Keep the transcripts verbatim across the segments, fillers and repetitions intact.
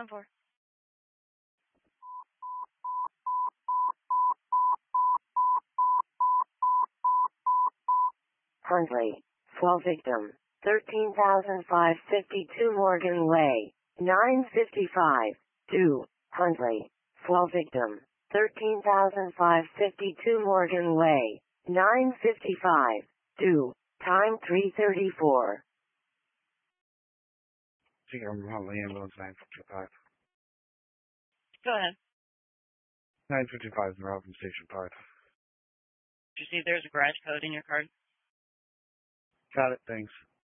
ten four. Huntley, fall victim, thirteen thousand five hundred fifty-two Morgan Way, nine fifty-five, two, Huntley, fall victim, thirteen thousand five hundred fifty-two Morgan Way, nine fifty-five, two, time three thirty-four. I'm Huntley, ambulance nine fifty-five. Go ahead. nine fifty-five is around from Station five. Did you see there's a garage code in your card? Got it, thanks.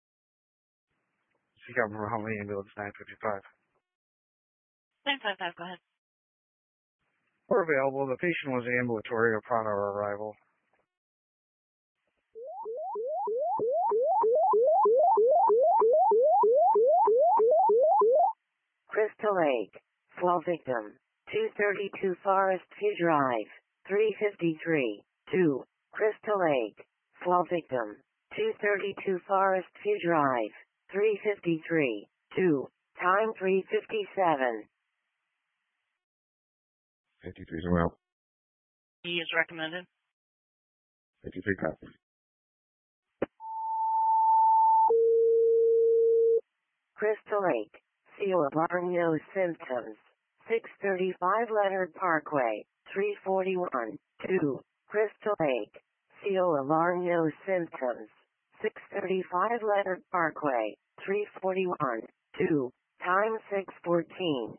I'm Huntley, ambulance nine fifty-five. nine five five, go ahead. We're available. The patient was ambulatory upon our arrival. Crystal Lake, fall victim, two thirty-two Forest View Drive, three fifty-three, two, Crystal Lake, fall victim, two thirty-two Forest View Drive, three fifty-three, two, time three fifty-seven. fifty-three is around. E is recommended. fifty-three copies. Crystal Lake, C O alarm no symptoms, six thirty-five Leonard Parkway, three forty-one, two, Crystal Lake, C O alarm no symptoms, six thirty-five Leonard Parkway, three forty-one, two, time six fourteen.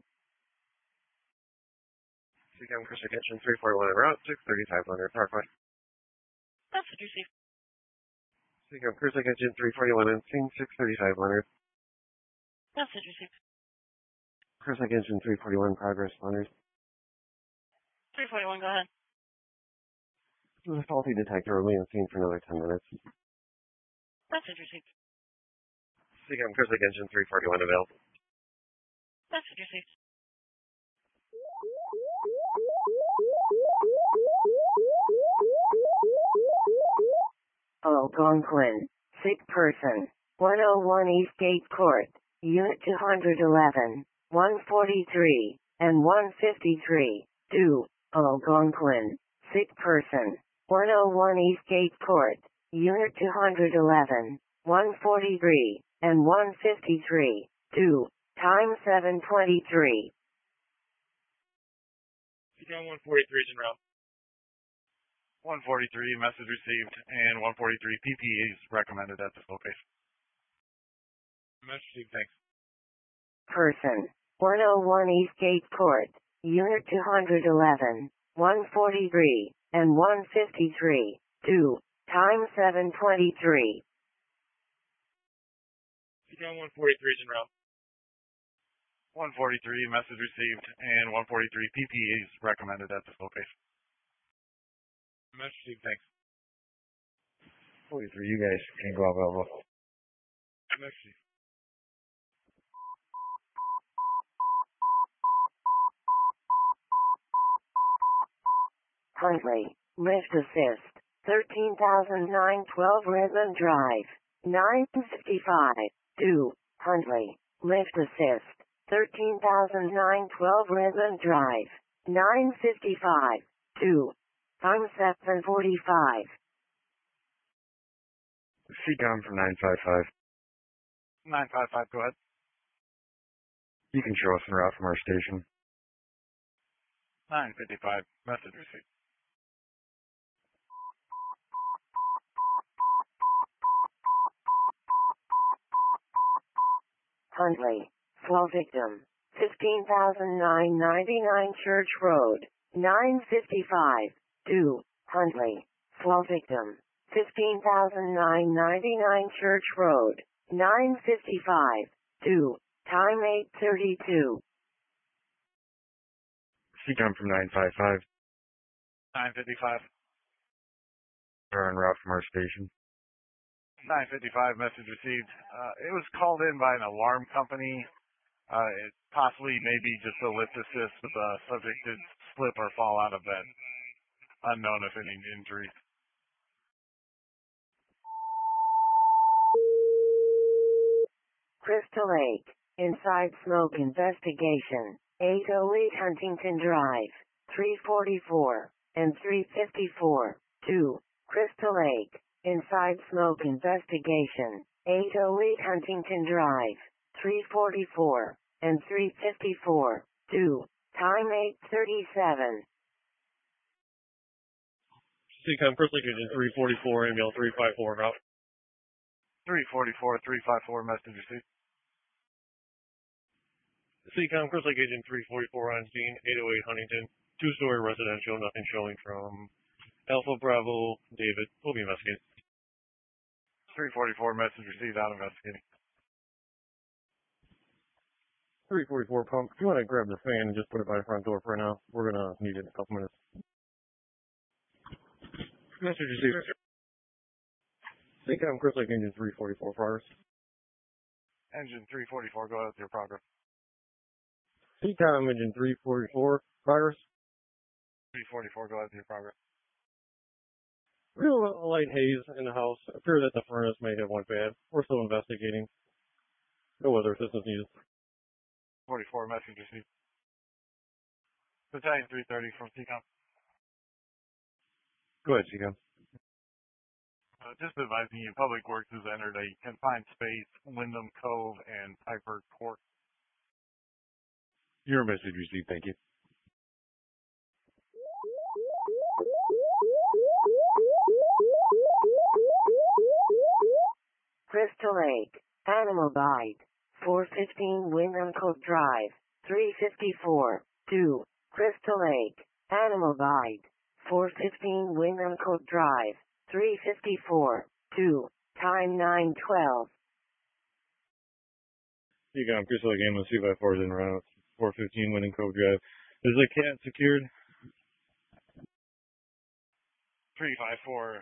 Seacom Crystal Kitchen three forty-one en route, six thirty-five Leonard Parkway. Message received. Seacom Crystal Kitchen three forty-one en scene, six thirty-five Leonard. Message received. Crystal Kitchen three forty-one progress, Leonard. three forty-one, go ahead. The faulty detector will be on scene for another ten minutes. Message received. Seacom Crystal Kitchen three forty-one available. Message received. Algonquin, sick person, one oh one Eastgate Court, Unit two eleven, one forty-three, and one fifty-three, two, Algonquin, sick person, one oh one Eastgate Court, Unit two eleven, one forty-three, and one fifty-three, two, time seven twenty-three. Seacom one forty-three is en route. one forty-three, message received, and one forty-three P P E is recommended at this location. Message received, thanks. Person, one oh one Eastgate Court, Unit two eleven, one forty-three, and one fifty-three, two, time seven twenty-three. Seacom one forty-three is en route. one forty-three, message received, and one forty-three P P E is recommended at this location. Message received, thanks. forty-three, you guys can go available. Message received. Huntley, lift assist, thirteen thousand nine hundred twelve Redmond Drive, nine fifty-five, two, Huntley, lift assist, thirteen thousand nine hundred twelve Redmond Drive, nine fifty-five, two, time seven forty-five. Seacom from nine five five. nine five five, go ahead. You can show us en route from our station. nine fifty-five, message received. Huntley, fall victim, fifteen thousand nine hundred ninety-nine Church Road, nine fifty-five, two, Huntley, fall victim, fifteen thousand nine hundred ninety-nine Church Road, nine fifty-five, two, time eight thirty-two. Seacom from nine five five. nine fifty-five. We're en route from our station. nine fifty-five, message received. Uh, it was called in by an alarm company. Uh, it possibly maybe just a lift assist, but the subject did slip or fall out of bed. Unknown if any injuries. Crystal Lake, Inside Smoke Investigation, eight oh eight Huntington Drive, three forty-four, and three fifty-four. two. Crystal Lake, Inside Smoke Investigation, eight oh eight Huntington Drive, three forty-four, and three fifty-four. two. Time eight thirty-seven. C COM, Crystal Lake Agent three forty-four, email three five four, route. three forty-four, three five four, message received. C COM, Crystal Lake Agent three forty-four on scene, eight oh eight Huntington, two-story residential, nothing showing from Alpha Bravo, David. We'll be investigating. three forty-four, message received, out investigating. three forty-four pump, if you want to grab the fan and just put it by the front door for now, we're going to need it in a couple minutes. Message received. C COM, Crystal Lake Engine three forty-four, progress. Engine three forty-four, go ahead with your progress. C COM, Engine three forty-four, progress. three forty-four, go ahead with your progress. Real light haze in the house. Appear that the furnace may have went bad. We're still investigating. No other assistance needed. forty-four, message received. Battalion three thirty from C COM. Go ahead, C COM. Uh, just advising you, Public Works has entered a confined space, Wyndham Cove and Piper Court. Your message received, thank you. Crystal Lake, Animal Bite, four fifteen Wyndham Cove Drive, three fifty-four. two. Crystal Lake, Animal Bite, four fifteen Wyndham Cove Drive, three fifty-four. two. Time nine twelve. C COM, Crystal Lake Ambulance two five four is in route, four fifteen Wyndham Cove Drive. Is the cat secured? three five four.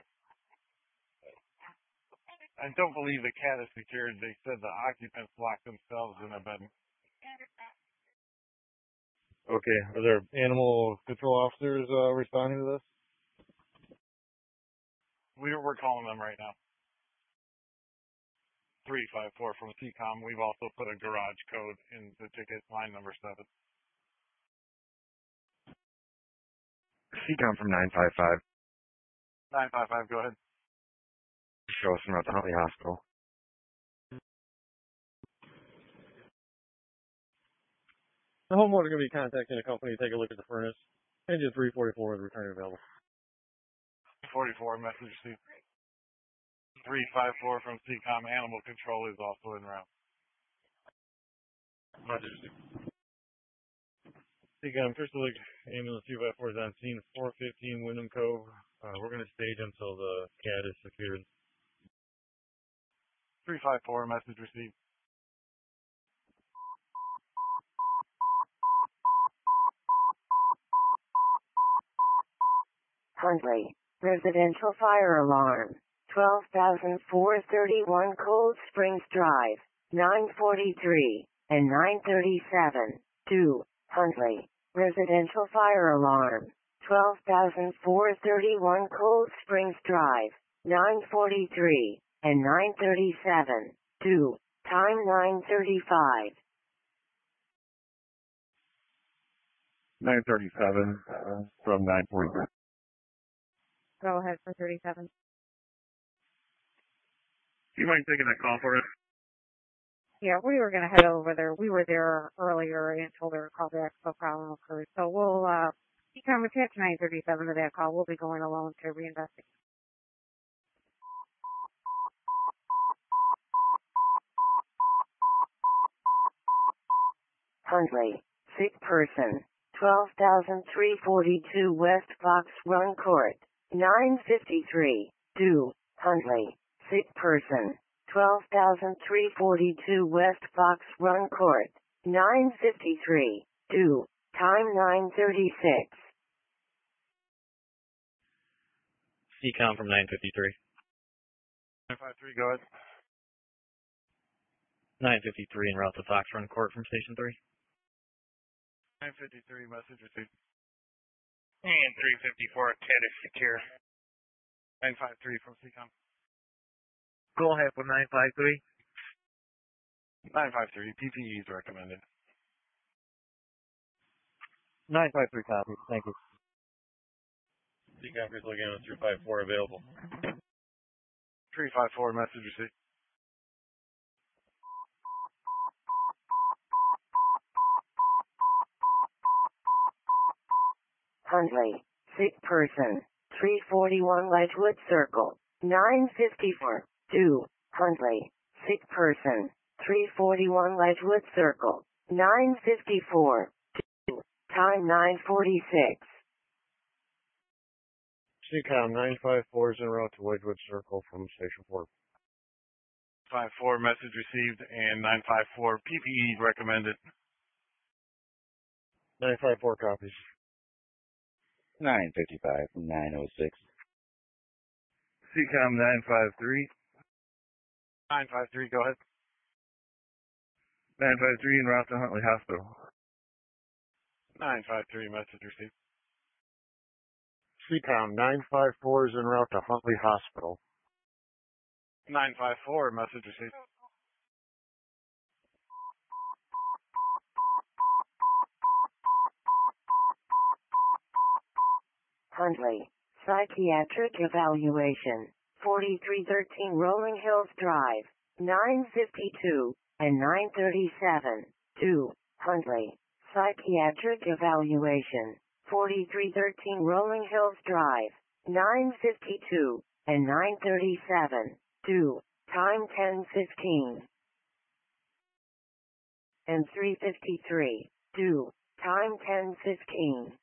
I don't believe the cat is secured. They said the occupants locked themselves in a bed. Okay. Are there animal control officers uh, responding to this? We're, we're calling them right now. three five four from C COM. We've also put a garage code in the ticket, line number seven. C COM from nine five five. nine five five, go ahead. Show us from at the Huntley Hospital. The homeowner is going to be contacting the company to take a look at the furnace. Engine three forty-four is returning available. forty-four, message received. three five four from C COM. Animal control is also en route. Message received. C COM, Crystal Lake Ambulance two five four is on scene, four fifteen Wyndham Cove. Uh, we're going to stage until the cat is secured. three five four, message received. Huntley, residential fire alarm, twelve thousand four hundred thirty-one Cold Springs Drive, nine forty-three and nine thirty-seven. two. Huntley, residential fire alarm, twelve thousand four hundred thirty-one Cold Springs Drive, nine forty-three and nine thirty-seven. two. Time nine thirty-five. nine thirty-seven uh, from nine forty-three. Go ahead for thirty-seven. Do you mind taking that call for us? Yeah, we were going to head over there. We were there earlier and told her to call back if a problem occurred. So we'll, uh, you can attach nine thirty-seven to that call. We'll be going alone to reinvestigate. Huntley, sick person, twelve thousand three hundred forty-two West Fox Run Court, nine fifty-three. two. Huntley, sick person, twelve thousand three hundred forty-two West Fox Run Court, nine fifty-three. two. Time nine thirty-six. C COM from nine fifty-three. nine five three, go ahead. nine fifty-three en route to Fox Run Court from Station three. nine fifty-three, message received. And three fifty-four, cat is secure. nine five three from C COM. Go ahead for nine five three. nine five three, P P E is recommended. nine five three copy. Thank you. Seacom Crystal again with three five four available. three five four, message received. Huntley, sick person, three forty-one Ledgewood Circle, nine fifty-four, two, Huntley, sick person, three forty-one Ledgewood Circle, nine fifty-four, two, time nine forty-six. Seacom nine five four is en route to Wedgewood Circle from Station four. five four, message received, and nine five four, P P E recommended. nine five four copies. nine fifty-five, nine oh six. Seacom nine five three. nine five three, go ahead. nine five three en route to Huntley Hospital. nine five three, message received. Seacom nine five four is en route to Huntley Hospital. nine five four, message received. Huntley, psychiatric evaluation, forty-three thirteen Rolling Hills Drive, nine fifty-two, and nine thirty-seven, two, Huntley, psychiatric evaluation, forty-three thirteen Rolling Hills Drive, nine fifty-two, and nine thirty-seven, two, time ten fifteen. And three fifty-three, two, time ten fifteen.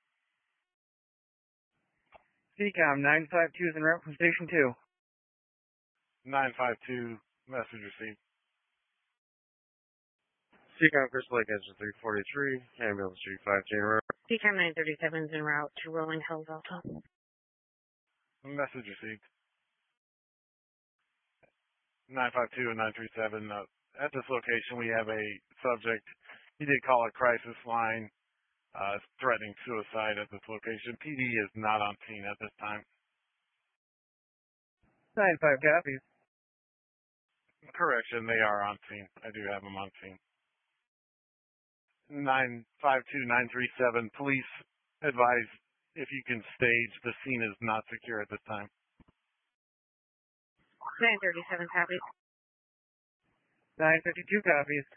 Seacom nine five two is en route from Station two. nine five two, message received. Seacom Crystal Lake Engine three forty-three, ambulance three five two en route. Seacom nine thirty-seven is en route to Rolling Hills Alta. Message received. nine five two and nine three seven, uh, at this location we have a subject. He did call a crisis line, uh, threatening suicide at this location. P D is not on scene at this time. nine five copies. Correction, they are on scene. I do have them on scene. nine five two nine three seven, police advise if you can stage. The scene is not secure at this time. nine thirty-seven copies. nine fifty-two copies.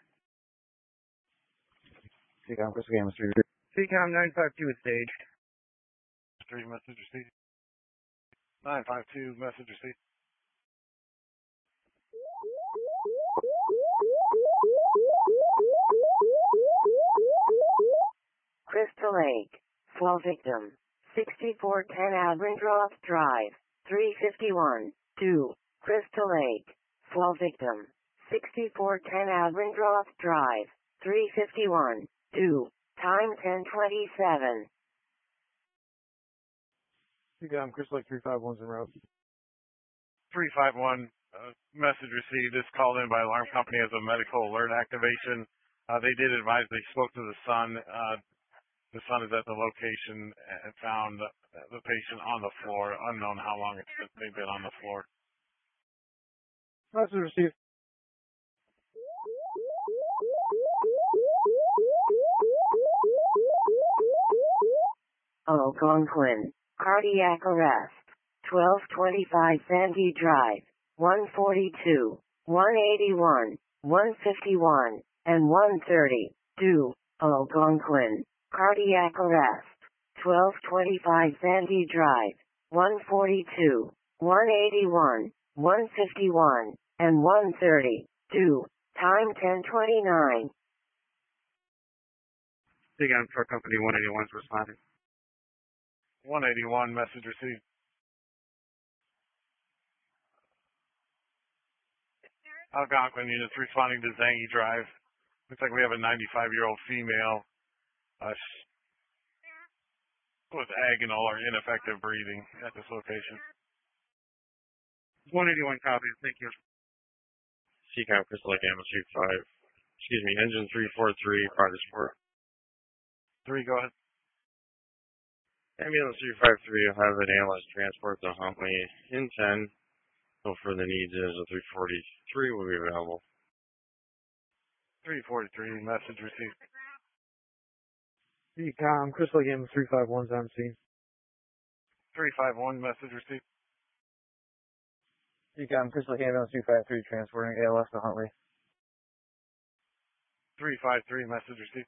Seacom Crystal Game three. Seacom nine five two is staged. Three, message received. nine five two, message received. Crystal Lake, fall victim, sixty-four ten Albrandroth Drive, three fifty-one, two, Crystal Lake, fall victim, sixty-four ten Albrandroth Drive, three fifty-one, two, time ten twenty-seven. Seacom Crystal Lake three five one is en route. three five one, uh, message received. This called in by alarm company as a medical alert activation. Uh, they did advise they spoke to the son. Uh, the son is at the location and found the patient on the floor. Unknown how long it's been, they've been on the floor. Message received. Algonquin, cardiac arrest, twelve twenty-five Sandy Drive, one forty-two, one eighty-one, one fifty-one, and one thirty, two, Algonquin, cardiac arrest, twelve twenty-five Sandy Drive, one forty-two, one eighty-one, one fifty-one, and one thirty, two, time ten twenty-nine. Seacom Truck Company one eighty-one is responding. one eighty-one, message received. Algonquin units responding to Zangi Drive. Looks like we have a ninety-five-year-old female uh, with agonal or ineffective breathing at this location. one eighty-one copies. Thank you. Seacom Crystal Lake ambulance three five. Excuse me, engine three four three, progress four. Three, go ahead. Ambulance three five three will have an ambulance transport to Huntley in ten. No further needs as a three forty-three will be available. three forty-three, message received. C COM, Crystal Game three five one's on scene. three five one, message received. C COM, Crystal Game three five three, transporting A L S to Huntley. three five three, message received.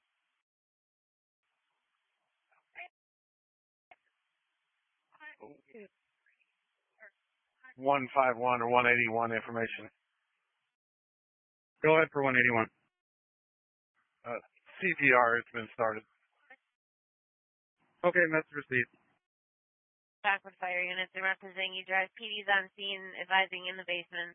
one five one or one eighty-one information. Go ahead for one eighty-one. Uh, C P R, it's been started. Okay, message received. Backward fire units are representing you drive. P D's on scene, advising in the basement.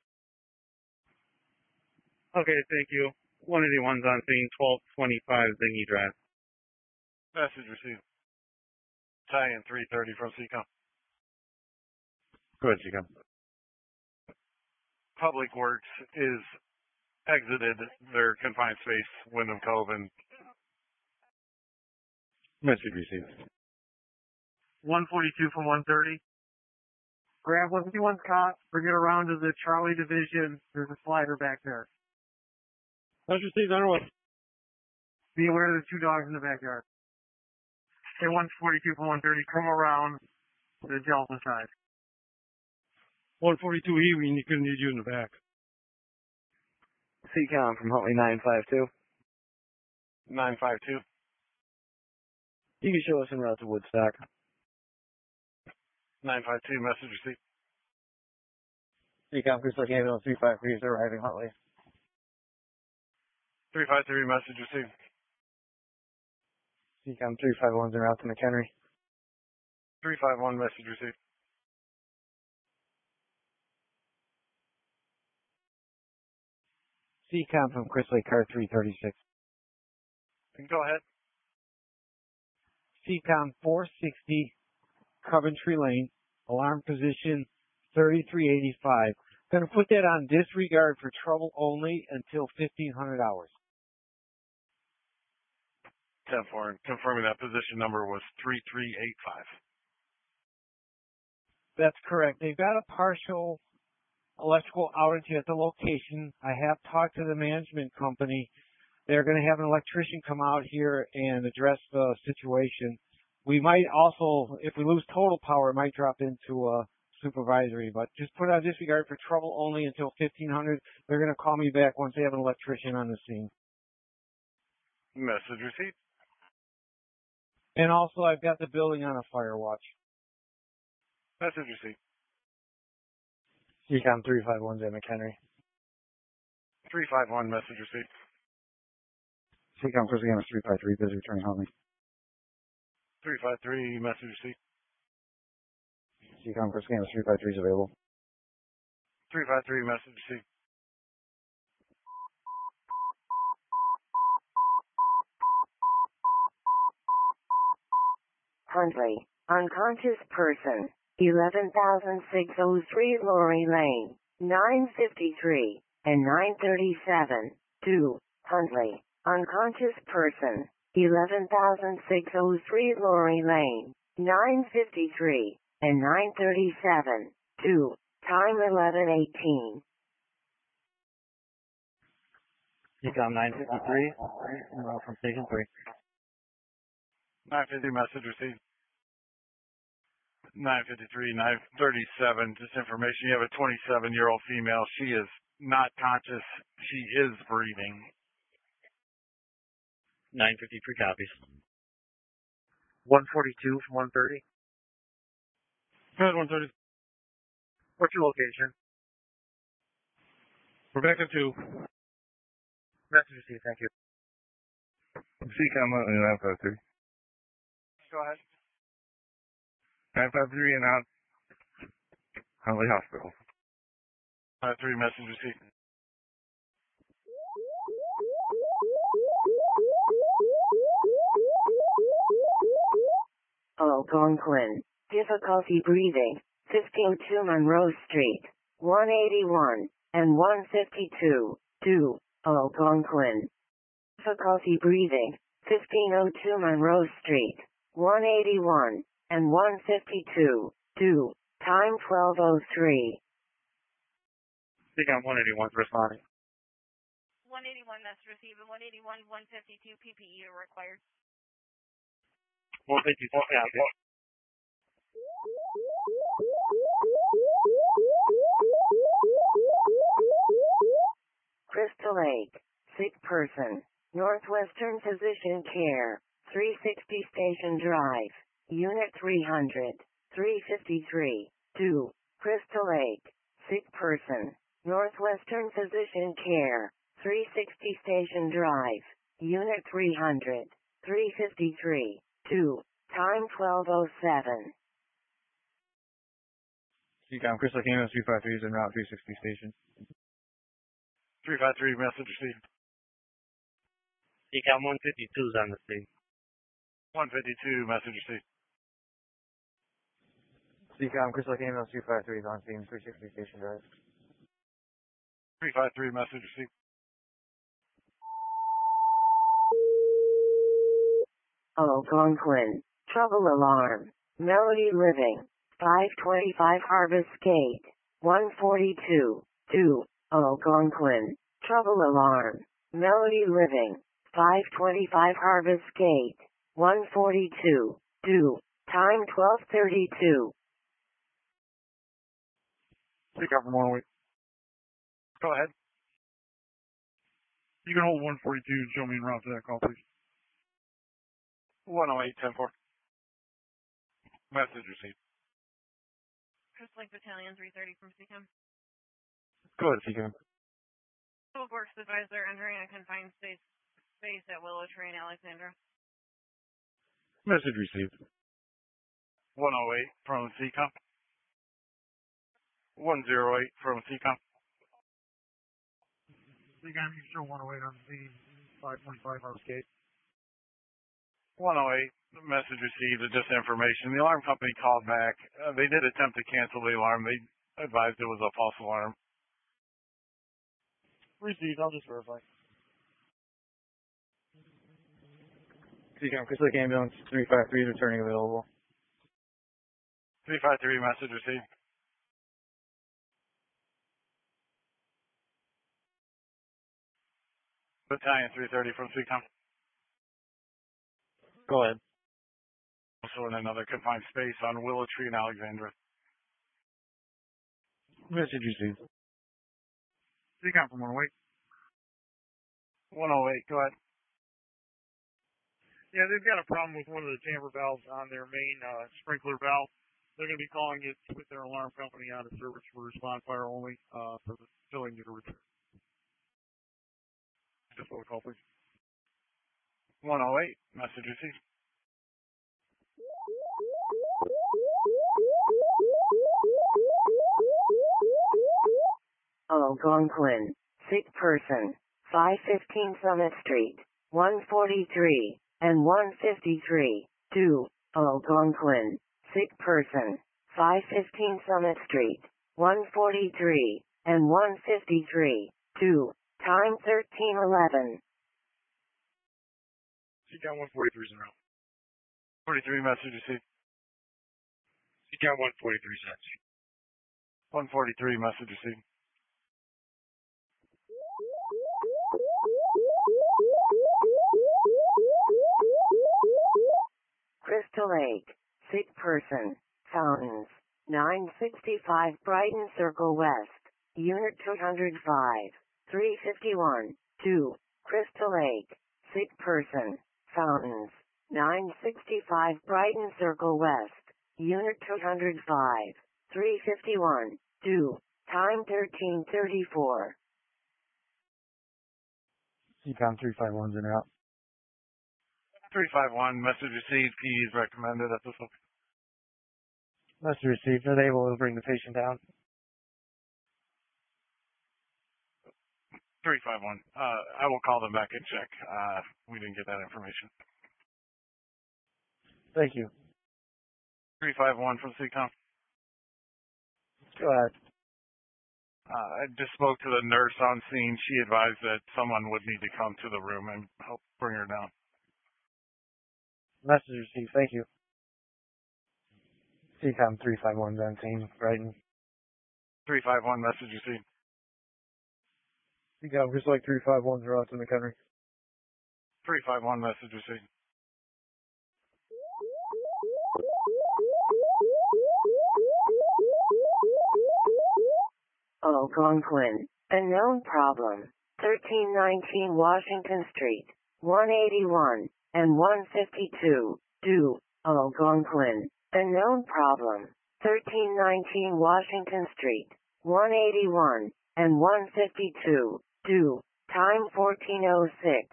Okay, thank you. one eighty-one's on scene, twelve twenty-five Zingy Drive. Message received. Tie-in three thirty from C COM. Go ahead, C COM. Public Works is exited their confined space, Wyndham Cove, and Message received. one forty-two from one thirty. Grab one fifty-one's cot, bring it around to the Charlie Division. There's a slider back there. Message received, underway. Be aware of the two dogs in the backyard. Okay, one forty-two from one thirty, come around to the Delta side. one forty-two E, we couldn't need you in the back. C COM from Huntley nine five two. nine five two. You can show us en route to Woodstock. nine five two, message received. C COM, Crystal Ambulance three five three is arriving Huntley. three five three, message received. C COM three five one's en route to McHenry. three five one, message received. C COM from Crystal Car three thirty-six. Go ahead. C COM four sixty, Coventry Lane, alarm position thirty-three eighty-five. Gonna put that on disregard for trouble only until fifteen hundred hours. ten four, confirming that position number was three three eight five. That's correct. They've got a partial electrical outage at the location. I have talked to the management company. They're going to have an electrician come out here and address the situation. We might also, if we lose total power, it might drop into a supervisory, but just put it on disregard for trouble only until fifteen hundred. They're going to call me back once they have an electrician on the scene. Message received. And also, I've got the building on a fire watch. Message received. C COM three five one's at McHenry. three five one, message received. C COM Crystal Game three five three, busy returning Huntley. three five three, message received. C COM Crystal Game three five three is available. three five three, message received. Huntley, unconscious person, eleven thousand six hundred three Lorry Lane, nine fifty-three, and nine thirty-seven, two, Huntley, unconscious person, eleven thousand six hundred three Lorry Lane, nine fifty-three, and nine thirty-seven, two, time eleven eighteen. C COM nine fifty-three, from station three. nine fifty, message received. nine fifty-three, nine thirty-seven, just information. You have a twenty-seven-year-old female. She is not conscious. She is breathing. nine fifty-three copies. one forty-two from one thirty. Go ahead, one thirty. What's your location? Rebecca two. Message received, thank you. C COM nine five three. Go ahead. nine five three and out. Huntley Hospital. Uh, three, message received. Algonquin, difficulty breathing, fifteen oh two Monroe Street, one eighty-one, and one fifty-two, two, Algonquin. Difficulty breathing, fifteen oh two Monroe Street, one eighty-one, and one fifty-two, two, time twelve oh three. C COM one eighty-one's responding. one eighty-one message received and one eighty-one, one fifty-two P P E are required. one fifty-two, copy. Crystal Lake, sick person, Northwestern Physician Care, three sixty Station Drive, Unit three hundred, three fifty-three, two, Crystal Lake, sick person, Northwestern Physician Care, three sixty Station Drive, Unit three hundred, three fifty-three, two, time twelve oh seven. C COM, Crystal Lake Ambulance three five three is en route three sixty station. three five three, message received. C COM one fifty-two is on the scene. one fifty-two, message received. C COM, Crystal Lake Ambulance three five three is on scene, three sixty Station Drive. three five three, message received. Algonquin, trouble alarm, Melody Living, five twenty-five Harvest Gate, one forty-two, two, Algonquin, trouble alarm, Melody Living, five twenty-five Harvest Gate, one forty-two, two, time twelve thirty-two. C COM from one oh eight. Go ahead. You can hold one forty-two and show me en route to that call, please. one oh eight, ten four. Message received. Crystal Lake Battalion three thirty from C COM. Go ahead, C COM. Public Works Advisor entering a confined space, space at Willow Tree in Alexandra. Message received. one oh eight from C COM. one oh eight from C COM. C COM, you can show one oh eight on the scene, five twenty-five Harvest Gate. one oh eight, message received, just information. The alarm company called back. Uh, they did attempt to cancel the alarm. They advised it was a false alarm. Received, I'll just verify. C COM, Crystal Lake Ambulance three five three is returning available. three five three, message received. Battalion three thirty from C COM. Go ahead. Also in another confined space on Willow Tree in Alexandra. Message received. C COM from one oh eight. one oh eight, go ahead. Yeah, they've got a problem with one of the chamber valves on their main uh, sprinkler valve. They're going to be calling it with their alarm company out of service for response fire only uh, for the filling unit repair. Just a call, please. one oh eight, message received. Algonquin, sick person, five fifteen Summit Street, one forty-three, and one fifty-three, two, Algonquin, sick person, five fifteen Summit Street, one forty-three, and one fifty-three, two, time thirteen eleven. C COM one forty-three is en route. forty-three, message received. C COM one forty-three sets. one forty-three, message received. Crystal Lake, sick person, Fountains, nine sixty-five Brighton Circle West, Unit two hundred five, three fifty-one, two, Crystal Lake, sick person, Fountains, nine sixty-five Brighton Circle West, Unit two hundred five, three fifty-one, two, time thirteen thirty-four. C COM three five one is en route. three five one, message received. P E is recommended at this location. Message received. Are they able to bring the patient down? three five one. Uh, I will call them back and check. Uh, we didn't get that information. Thank you. three five one from C COM. Go ahead. Uh, I just spoke to the nurse on scene. She advised that someone would need to come to the room and help bring her down. Message received. Thank you. C COM three five one is on scene, Brighton. three five one, message received. C Seacom, Crystal Lake three five one, zero out to McHenry. three five one message received. Algonquin, unknown problem, thirteen nineteen Washington Street, one eighty-one, and one fifty-two, due, Algonquin, unknown problem, thirteen nineteen Washington Street, one eighty-one, and one fifty-two, due, time fourteen oh six.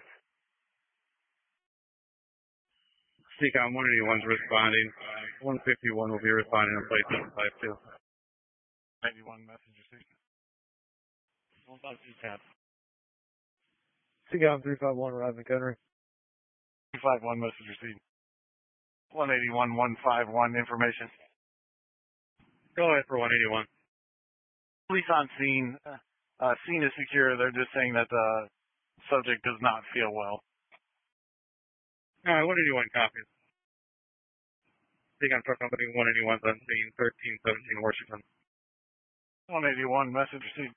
Seacom one eighty-one's responding. one fifty-one will be responding on plate seven five two. ninety-one message received. one five two tab. Seacom three five one, arrive McHenry. two five one message received. one eighty-one one five one information. Go ahead for one eighty-one. Police on scene. Uh, uh, scene is secure. They're just saying that the subject does not feel well. All right, one eighty-one copies. Seacom Truck Company one eighty-one's on scene, thirteen seventeen Washington. one eighty-one message received.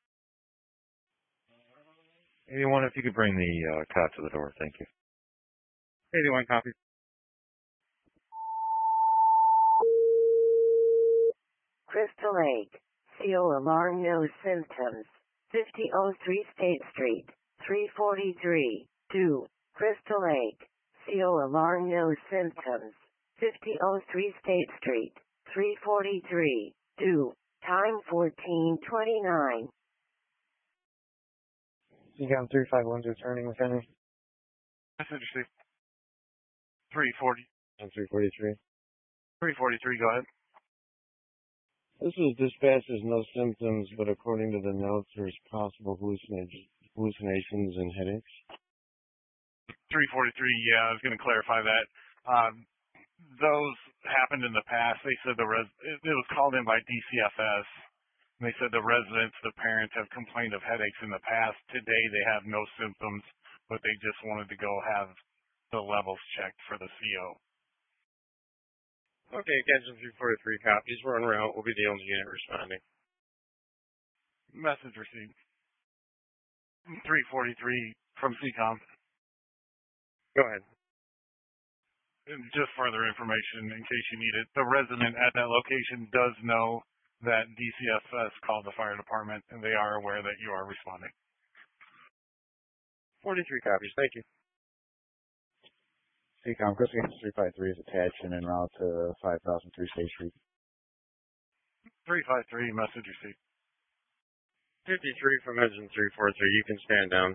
eighty-one, if you could bring the uh, cot to the door, thank you. eighty-one copies. Crystal Lake, C O alarm, no symptoms, fifty oh three State Street, three forty-three, due, Crystal Lake, C O alarm, no symptoms, fifty oh three State Street, three forty-three, due, time fourteen twenty-nine. Seacom three five one's returning McHenry. Message received. three forty. And three forty-three. three forty-three, go ahead. This was dispatched as no symptoms, but according to the notes, there's possible hallucinations hallucinations and headaches. three forty-three, yeah, I was going to clarify that. Um, those happened in the past. They said the res- it, it was called in by D C F S. And they said the residents, the parents have complained of headaches in the past. Today they have no symptoms, but they just wanted to go have the levels checked for the C O. Okay, Gadsden three forty-three copies. We're en route. We'll be the only unit responding. Message received. three forty-three from C COM. Go ahead. And just further information in case you need it. The resident at that location does know that D C F S called the fire department, and they are aware that you are responding. forty-three copies. Thank you. Seacom, Crystal Lake three five three is attached and en route to five thousand three State Street. three five three, message received. fifty-three from engine three forty-three. You can stand down.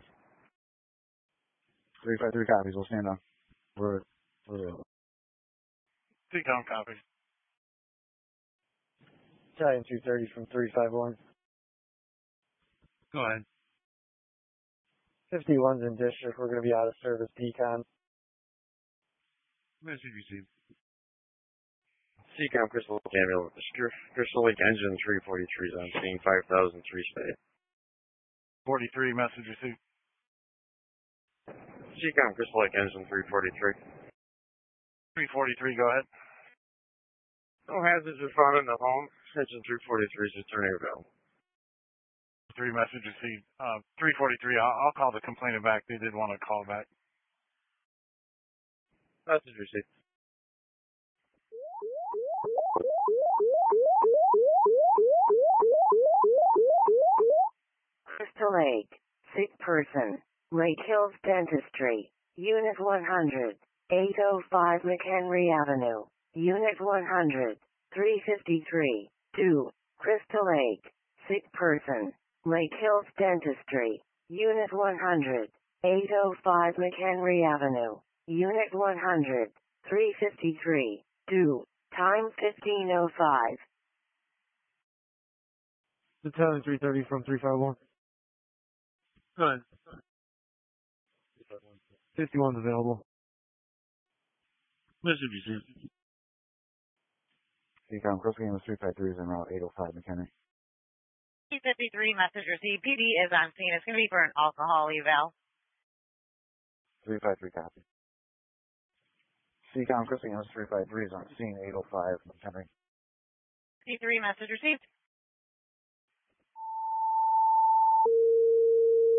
three five three copies. We'll stand down. We're, we're C COM copies. Giant two thirty from three five one. Go ahead. fifty-one's in district. We're going to be out of service. Decon. Message received. Seacom Crystal Lake Ambulance. Crystal Lake engine three forty-three is on scene, five thousand three state. forty-three, message received. Seacom Crystal Lake engine three forty-three. three forty-three, go ahead. No hazards are found in the home. Engine three forty-three is returning available. Three message received. Uh, three forty-three, I'll, I'll call the complainant back. They did want to call back. Message received. Crystal Lake, sick person, Lake Hills Dentistry, Unit one hundred, eight oh five McHenry Avenue, Unit one hundred, three fifty-three, two, Crystal Lake, sick person, Lake Hills Dentistry, Unit one hundred, eight oh five McHenry Avenue, Unit one hundred, three fifty-three, two, time fifteen oh five. Lieutenant three thirty from three five one. Go ahead. fifty-one's available. Message received. Seacom, Crystal Lake three five three is en route eight oh five McHenry. P fifty-three message received. P D is on scene. It's going to be for an alcohol eval. three five three copy. Seacom, Crystal Lake three five three is on scene eight oh five McHenry. P three message received.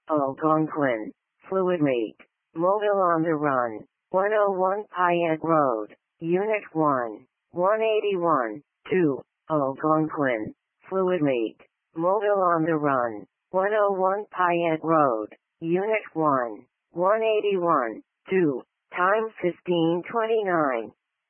Algonquin, fluid leak, mobile on the run, one oh one Payette Road, Unit one, one eighty-one, two, Algonquin, fluid leak, mobile on the run, one oh one Payette Road, Unit one, one eighty-one, two, time fifteen twenty-nine.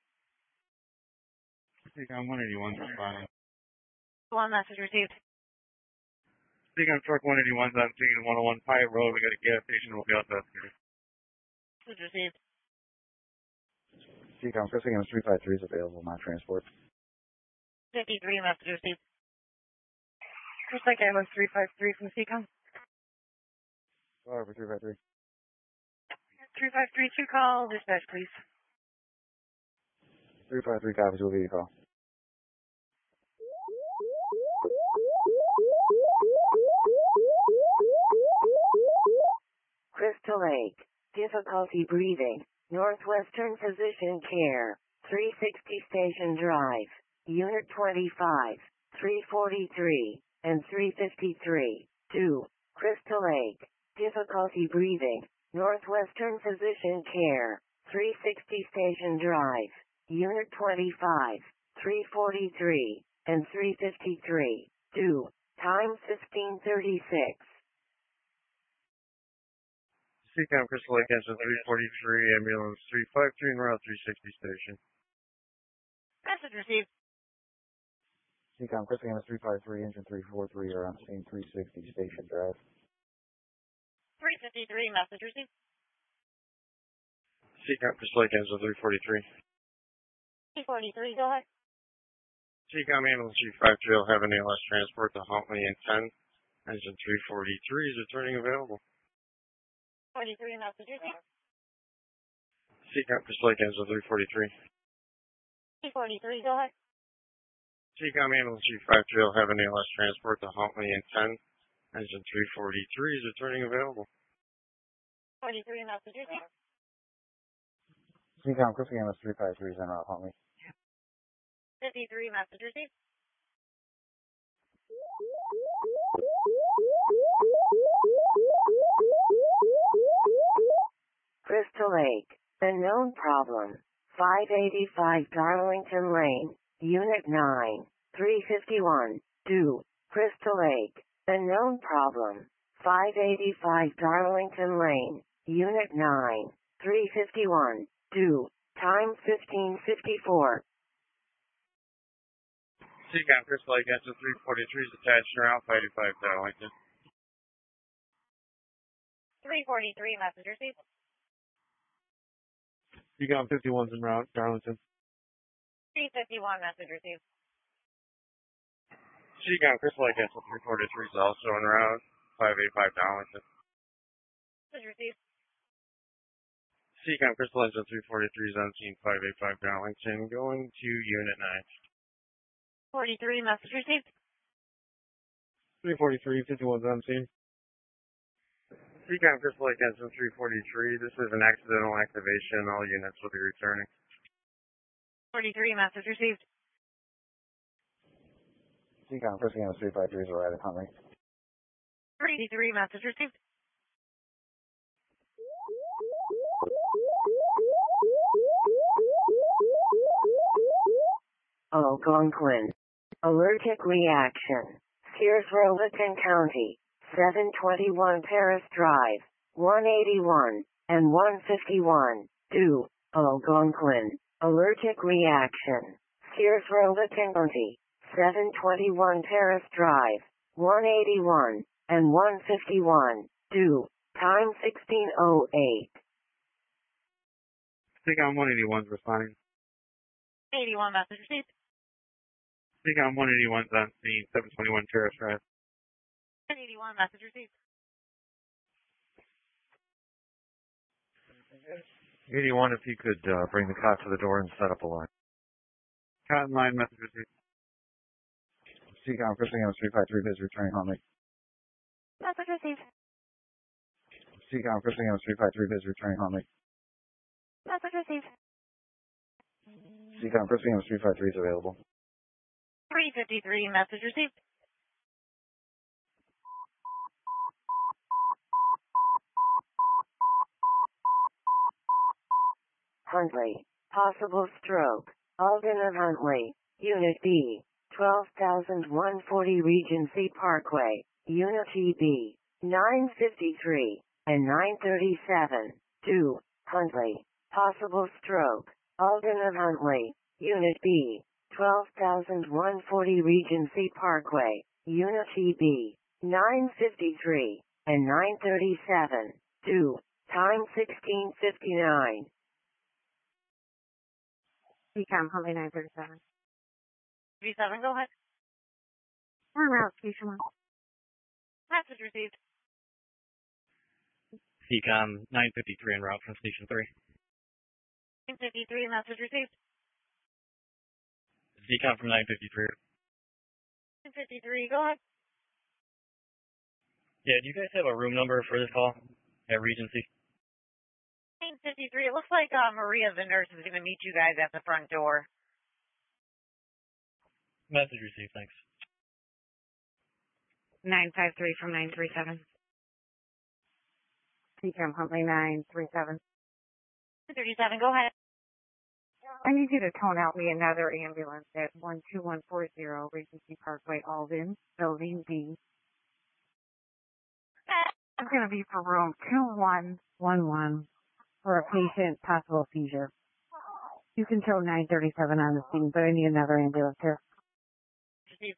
Seacom one eighty-one responding. One message received. Seacom truck one eighty-one is on scene, one oh one Pyatt Road. We got a gas station. We'll be out there. Message received. Seacom, Chris Seacom three five three is available, not transport. fifty-three message received. Looks like I was three five three from Seacom. Sorry for three five three. three five three two call, dispatch please. three five three copies, will give you a call. Crystal Lake, difficulty breathing, Northwestern Physician Care, three sixty Station Drive, Unit twenty-five, three forty-three, and three fifty-three, two, Crystal Lake, difficulty breathing, Northwestern Physician Care, three sixty Station Drive, Unit twenty-five, three forty-three, and three fifty-three, two, time fifteen thirty-six. Seacom Crystal Lake engine three forty-three, ambulance three five three, and route three sixty station. Message received. Seacom, Chris Seacom three five three, engine three forty-three, are on scene three sixty Station Drive. three fifty-three message received. Seacom Crystal Lake engine three forty-three. three forty-three, go ahead. Seacom ambulance three five three will have an A L S transport to Huntley and ten. Engine three forty-three is returning available. forty-three message received. Seacom Crystal Lake engine three forty-three. three forty-three, go ahead. Seacom ambulance three five three will have an A L S transport to Huntley and ten. Engine three forty-three is returning available. forty-three message received. Seacom, Chris Seacom three five three is en route, Huntley. fifty-three message received. Crystal Lake, the known problem, five eighty-five Darlington Lane, Unit nine, three fifty-one, two, Crystal Lake, the known problem, five eighty-five Darlington Lane, Unit nine, three fifty-one, two, time fifteen fifty-four. Seacom Crystal Lake engine three forty-three is attached to route five eighty-five Darlington. three forty-three message received. Seacom fifty-one's en route, Darlington. three fifty-one message received. Seacom Crystal Lake engine three forty-three is also en route five eighty-five Darlington. Message received. Seacom Crystal engine three forty-three is on scene five eighty-five Darlington, going to Unit nine. forty-three message received. three forty-three, fifty-one's on scene. Seacom Crystal Lake engine three forty-three, this is an accidental activation. All units will be returning. forty-three message received. Seacom, Chris Seacom three five three is arrived at Huntley. thirty-three message received. Algonquin, allergic reaction, Sears Robeson County, seven twenty-one Paris Drive, one eighty-one, and one fifty-one, two, Algonquin, allergic reaction, Sears Robeson County, seven twenty-one Paris Drive, one eighty-one, and one fifty-one, two, time sixteen oh eight. Seacom one eighty-one's responding. eighty-one message received. Seacom one eighty-one's on scene seven twenty-one Paris Drive. eighty-one message received. eighty-one, if you could uh, bring the cot to the door and set up a line. Cotton line message received. Seacom, Chris Seacom three five three is returning Huntley. Message received. Seacom, Chris Seacom three five three is returning Huntley. Message received. Seacom, Chris Seacom three five three is available. three fifty-three message received. Huntley. Possible stroke. Alden and Huntley. Unit B. twelve thousand one hundred forty Regency Parkway. Unity B. nine fifty-three and nine thirty-seven. two. Huntley. Possible stroke. Alden and Huntley. Unit B. twelve thousand one hundred forty Regency Parkway. Unity B. nine fifty-three and nine thirty-seven. two. Time sixteen fifty-nine. C COM, Huntley nine thirty-seven. thirty-seven, go ahead. We're en route, station one. Message received. C COM nine fifty-three en route from station three. nine fifty-three, message received. C COM from nine fifty-three. nine fifty-three, go ahead. Yeah, do you guys have a room number for this call at Regency? nine fifty-three, it looks like uh, Maria, the nurse, is going to meet you guys at the front door. Message received, thanks. nine five three from nine three seven. C COM, Huntley nine three seven. thirty-seven, go ahead. I need you to tone out me another ambulance at one two one four zero Regency Parkway, Alden, Building B. I'm going to be for room two one one one for a patient, possible seizure. You can show nine thirty-seven on the scene, but I need another ambulance here. Received.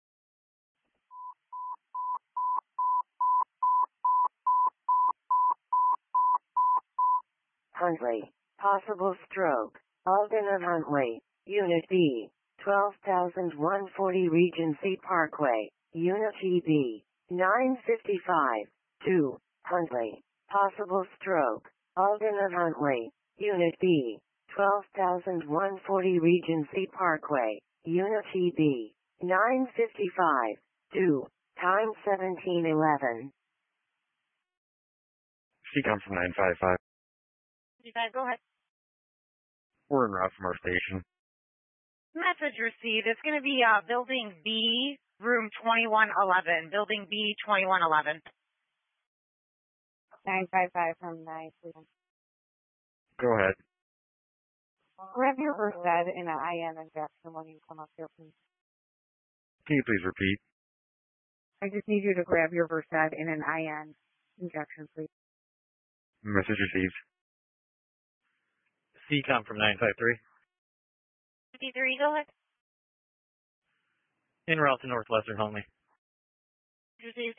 Huntley. Possible stroke. Alden and Huntley. Unit B. twelve thousand one hundred forty Regency Parkway. Unity B. nine fifty-five. two. Huntley. Possible stroke. Alden and Huntley. Unit B. twelve thousand one hundred forty Regency Parkway. Unity B. nine fifty-five. two. Time seventeen eleven. C COM from nine five five. fifty-five, go ahead. We're en route from our station. Message received. It's going to be uh, Building B, room twenty-one eleven. Building B, twenty-one eleven. nine five five from nine three seven. Go ahead. Grab your Versed in an I N injection when you come up here, please. Can you please repeat? I just need you to grab your Versed in an I N injection, please. Message received. C COM from nine five three. fifty-three, go ahead. En route to Northwestern Huntley. Received.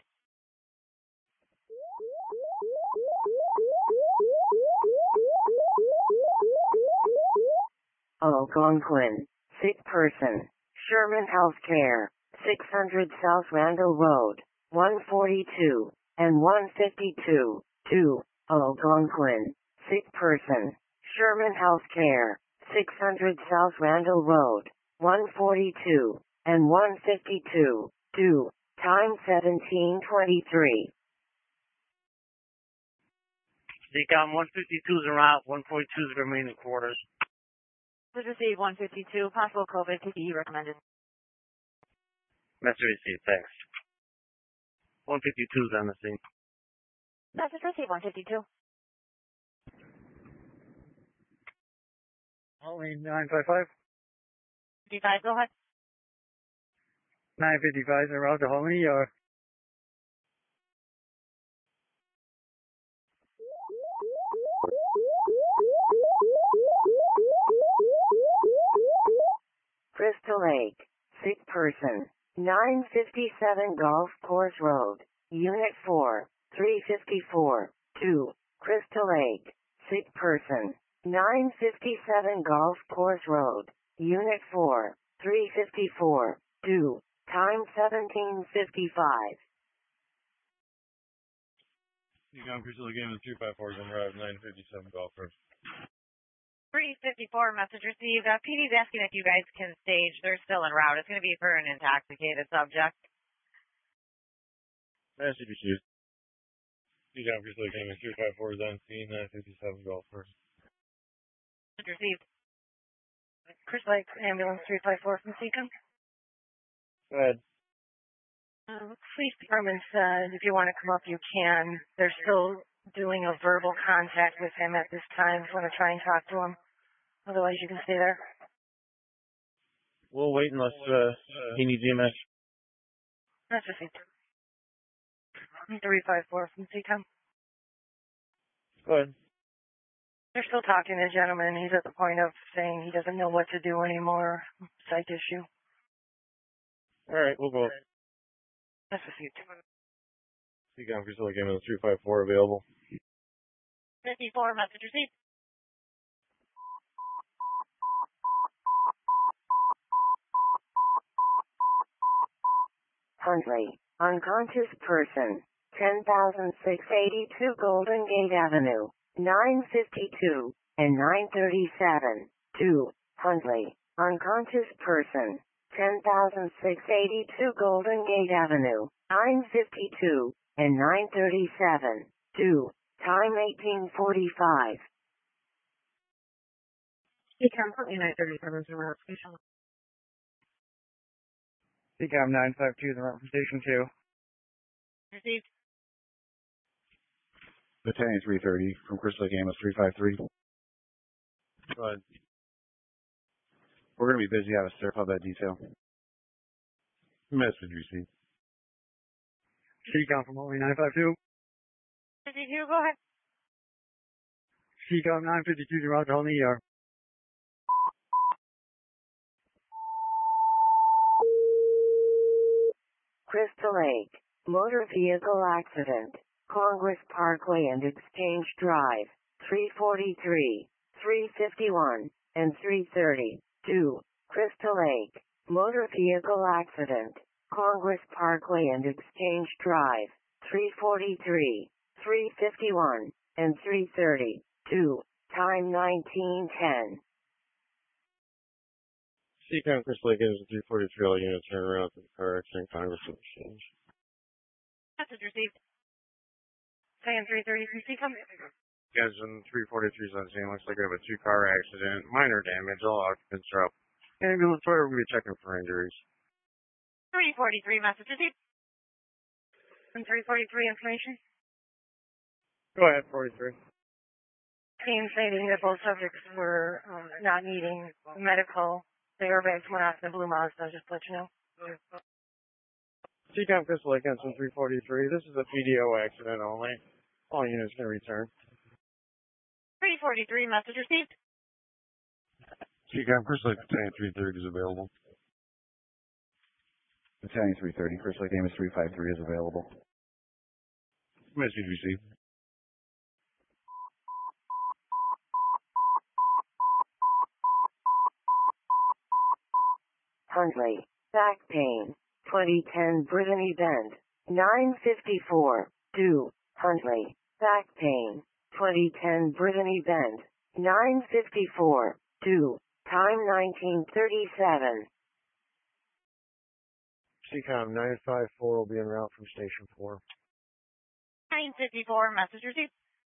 Algonquin. Sick person. Sherman Healthcare. six hundred South Randall Road. one forty-two and one fifty-two. two. Algonquin. Sick person. Sherman Healthcare. six hundred South Randall Road. one forty-two and one fifty-two. two. Time seventeen twenty-three. C COM one fifty-two is en route, one forty-two is remaining quarters. Message received, one fifty-two. Possible COVID, P P E recommended. Message received, thanks. one fifty-two is on the scene. Message received, one fifty-two. Huntley nine five five. fifty-five, go ahead. nine fifty-five en route to Huntley, or Crystal Lake. Sick person. nine fifty-seven Golf Course Road. Unit four. three fifty-four. two. Crystal Lake. Sick person. nine fifty-seven Golf Course Road. Unit four. three fifty-four. two. Time seventeen fifty-five. C COM Crystal Game is two five four is en route, nine fifty-seven Golf Course. three fifty-four, message received. Uh, P D's asking if you guys can stage. They're still en route. It's going to be for an intoxicated subject. Message received. C COM Crystal Game is two five four is on scene, nine fifty-seven Golf Course. Message received. Chris Lake, ambulance three five four from C COM. go ahead. Uh, police department said if you want to come up, you can. They're still doing a verbal contact with him at this time. If you want to try and talk to him. Otherwise, you can stay there. We'll wait unless uh, he needs E M S. That's the thing. three five four from C COM. Go ahead. They're still talking to the gentleman. He's at the point of saying he doesn't know what to do anymore. Psych issue. All right, we'll go. That's the thing. C COM Crystal Lake ambulance three five four available. fifty-four, message received. Huntley, unconscious person, ten thousand six hundred eighty-two Golden Gate Avenue, nine fifty-two and nine thirty-seven. two. Huntley, unconscious person, ten thousand six hundred eighty-two Golden Gate Avenue, nine fifty-two and nine thirty-seven. two. Time eighteen forty-five. C COM Huntley nine thirty-seven is around station. C COM nine five two is around from station two. Received. Battalion three thirty from Crystal Lake ambulance three five three. Go ahead. We're going to be busy out of Surf Hub that detail. Message received. C COM from Huntley nine five two. fifty-two, go ahead. C COM nine fifty-two is around on the E R. Crystal Lake, motor vehicle accident, Congress Parkway and Exchange Drive, three forty-three, three fifty-one, and three thirty. two. Crystal Lake, motor vehicle accident, Congress Parkway and Exchange Drive, three forty-three, three fifty-one, and three thirty. two. Time nineteen ten. C COM Crystal Lake ambulance three forty-three, all units turn around to the car accident Congress Exchange. Message received. Battalion three thirty from C COM. Guys, in three forty-three is on scene. Looks like we have a two-car accident. Minor damage. All occupants are up. Ambulance driver will be checking for injuries. three forty-three, message received. And three forty-three information. Go ahead, forty-three. Team stating that both subjects were um, not needing medical. The airbags went off in the blue Mazda, just to let you know. C COM Crystal Lake ambulance three forty-three. This is a P D O accident only. All units can return. three forty-three, message received. C COM Crystal Lake Battalion three thirty is available. Battalion three thirty, Crystal Lake ambulance three five three is available. Message received. Huntley, back pain, twenty ten Brittany Bend, nine fifty-four. two. Huntley, back pain, twenty ten Brittany Bend, nine fifty-four. two. Time nineteen thirty-seven. C COM nine five four will be en route from station four. nine fifty-four, message received.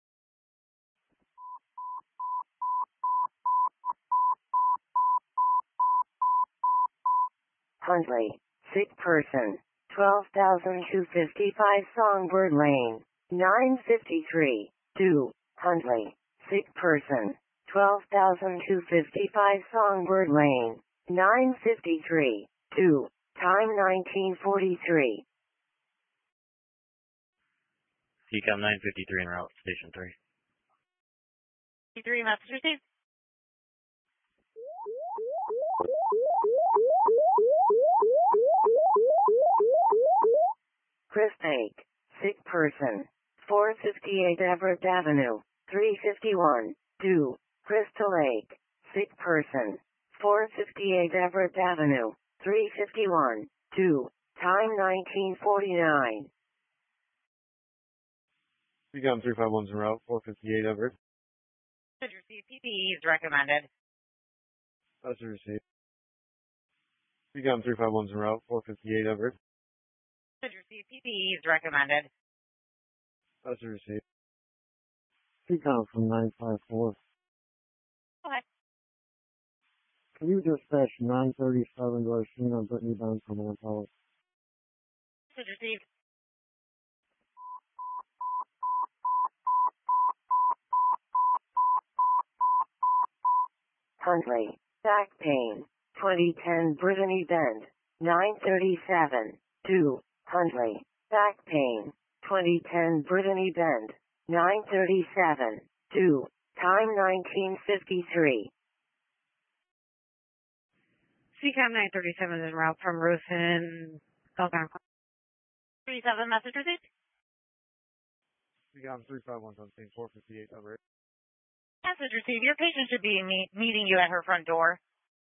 Huntley, sick person, twelve thousand two hundred fifty-five Songbird Lane, nine fifty-three. two. Huntley, sick person, twelve thousand two hundred fifty-five Songbird Lane, nine fifty-three. two. Time nineteen forty-three. C COM nine fifty-three en route, station three. fifty-three, message received. Chris Lake, sick person, four fifty-eight Everett Avenue, three fifty-one. two. Crystal Lake, sick person, four fifty-eight Everett Avenue, three fifty-one. two. Time nineteen forty-nine. C COM three five one's en route, four fifty-eight Everett. Message received. P P E is recommended. That's a receipt. C COM three five one's en route, four fifty-eight Everett. Message received. P P E is recommended. That's a receipt. C COM from nine five four. Go ahead. Can you dispatch nine thirty-seven to our scene on Brittany Bend from Manpower? Message received. Huntley, back pain, twenty ten Brittany Bend, nine thirty-seven, two, Huntley, back pain, twenty ten Brittany Bend, nine thirty-seven, two, time nineteen fifty-three. C COM nine thirty-seven is en route from Ruth and Algonquin. thirty-seven, message received. C COM three five one seventeen, four fifty-eight, over. Message received. Your patient should be meet, meeting you at her front door.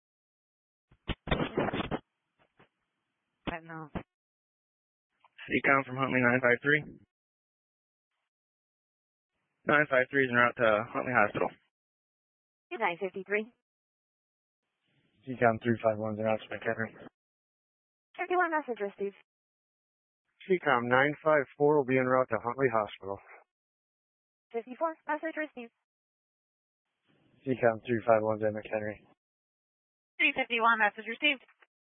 But no. C COM from Huntley nine five three. nine five three is en route to Huntley Hospital. nine fifty-three. C COM three five one is en route to McHenry. fifty-one, message received. C COM nine five four will be en route to Huntley Hospital. fifty-four, message received. C COM three five one is at McHenry. three fifty-one, message received.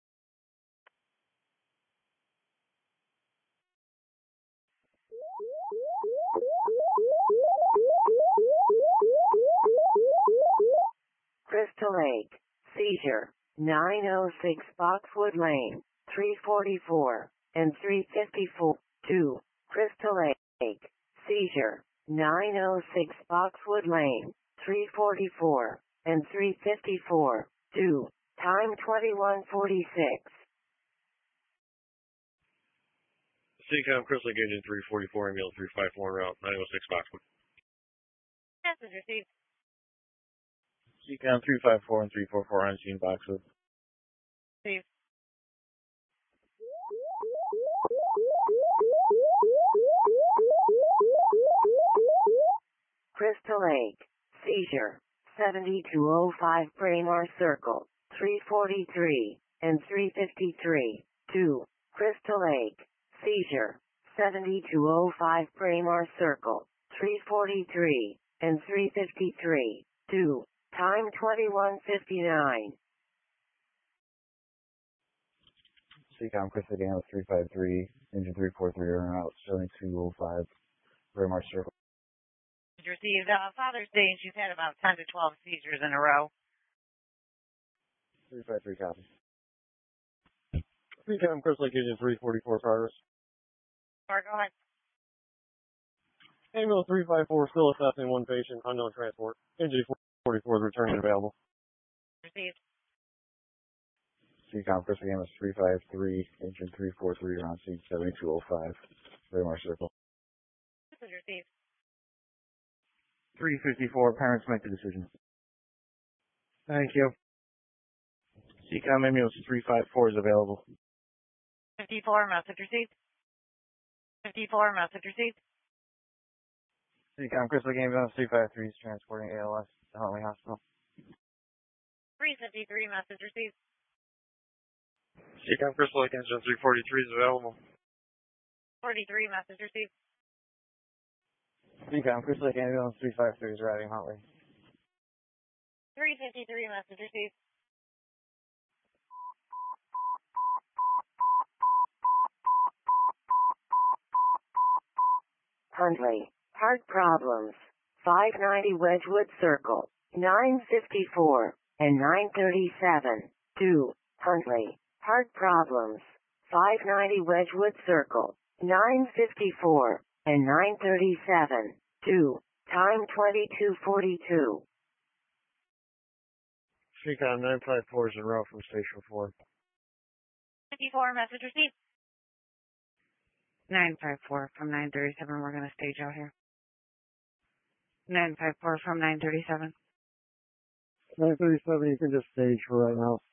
Crystal Lake, seizure, nine oh six Boxwood Lane, three forty-four, and three fifty-four, two, Crystal Lake, seizure, nine oh six Boxwood Lane, three forty-four, and three fifty-four, two, time twenty-one forty-six. C COM Crystal Lake Agent three forty-four, ambulance three five four, route nine oh six Boxwood. Message received. C COM three five four and three four four on scene Boxwood. Received. Crystal Lake, seizure, seventy-two oh five Braemar Circle, three forty-three, and three fifty-three, two, Crystal Lake, seizure, seventy-two oh five Braemar Circle, three forty-three, and three fifty-three, two, time twenty-one fifty-nine. C COM Crystal Lake Ambulance three five three, engine three four three, are out seventy-two oh five Braemar Circle. Received. Uh, Father's Day, and she's had about ten to twelve seizures in a row. three five three, copy. C COM Crystal Lake Agent three forty-four, progress. Or go ahead. Ambulance three five four still assessing one patient, unknown transport. Engine four forty-four is returning available. Received. C COM Crystal Lake Ambulance three five three, engine three four three, on scene seventy-two oh five Braemar Circle. This is received. three fifty-four, parents make the decision. Thank you. C COM Ambulance three five four is available. fifty-four, message received. fifty-four, message received. C COM Crystal Lake Ambulance three five three is transporting A L S to Huntley Hospital. three fifty-three, message received. C COM Crystal Lake Engine three forty-three is available. forty-three, message received. C COM Crystal Lake Ambulance three five three is routing Huntley. three fifty-three, message received. Huntley, heart problems, five ninety Wedgwood Circle, nine fifty-four, and nine thirty-seven, two, Huntley, heart problems, five ninety Wedgwood Circle, nine fifty-four, and nine thirty-seven, two, time twenty-two forty-two. C COM nine five four is en route from Station four. fifty-four, message received. nine five four from nine thirty-seven, we're going to stage out here. nine five four from nine thirty-seven. nine thirty-seven, you can just stage for right now.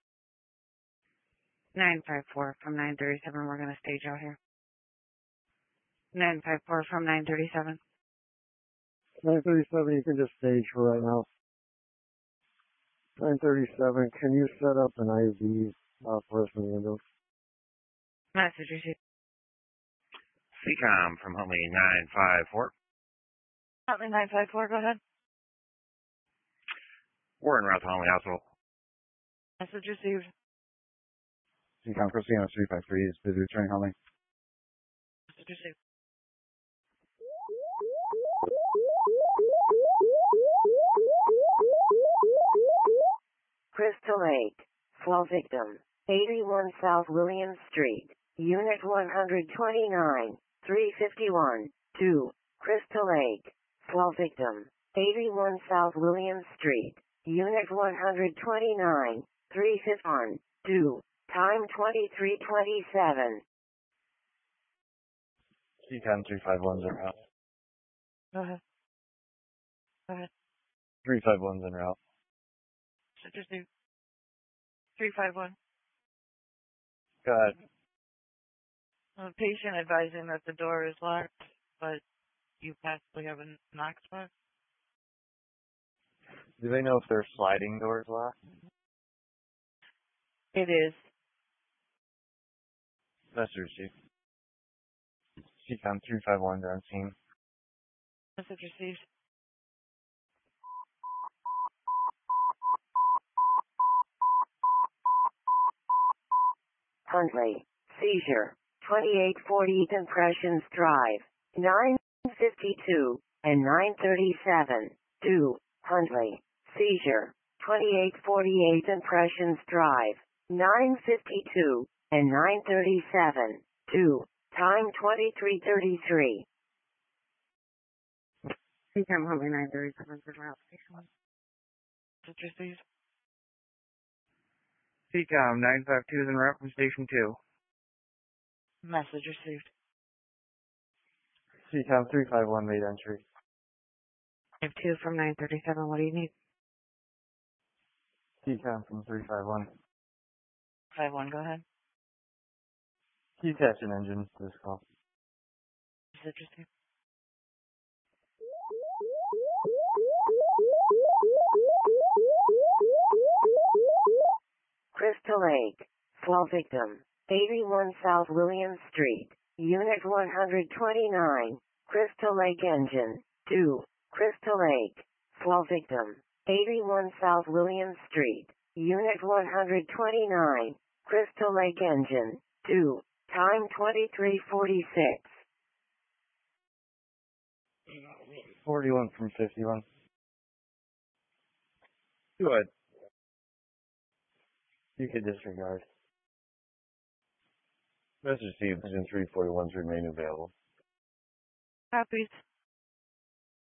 nine five four from nine thirty-seven, we're going to stage out here. nine five four from nine thirty-seven. nine thirty-seven, you can just stage for right now. nine thirty-seven, can you set up an I V uh, for us in the ambulance? Message received. C COM from Huntley nine five four. Huntley nine five four, go ahead. We're en route to Huntley Hospital. Message received. C COM Crystal Lake Ambulance three five three is busy returning Huntley. Message received. Crystal Lake. Fall victim. eighty-one South William Street. Unit one twenty-nine, three fifty-one, two. Crystal Lake. Fall victim. eighty-one South William Street. Unit one twenty-nine, three fifty-one, two. Time twenty-three twenty-seven. C COM three five one's en route. Go ahead. Go ahead. three five one's en route. Citrus Steve. three five one. Go ahead. A patient advising that the door is locked, but you possibly have a knock spot. Do they know if their sliding door is locked? It is. Message received. C COM three five one's on scene. Message received. Huntley. Seizure. twenty-eight forty Impressions Drive. nine fifty-two and nine thirty-seven. two. Huntley. Seizure. twenty-eight forty-eight Impressions Drive. nine fifty-two and nine thirty-seven. two. Time twenty-three thirty-three. C COM Huntley nine thirty-seven for route station one. Citrus Steve. C COM nine five two is en route from station two. Message received. C COM three five one made entry. I have two from nine thirty-seven. What do you need? C COM from three five one. five one, go ahead. Key catching engine to this call. Citrus Steve. Crystal Lake. Fall victim. eighty-one South William Street. Unit one twenty-nine. Crystal Lake engine. two. Crystal Lake. Fall victim. eighty-one South William Street. Unit one twenty-nine. Crystal Lake engine. two. Time twenty-three forty-six. forty-one from fifty-one. Go ahead. You could disregard. Message received. Engine three forty-one's remain available. Copies.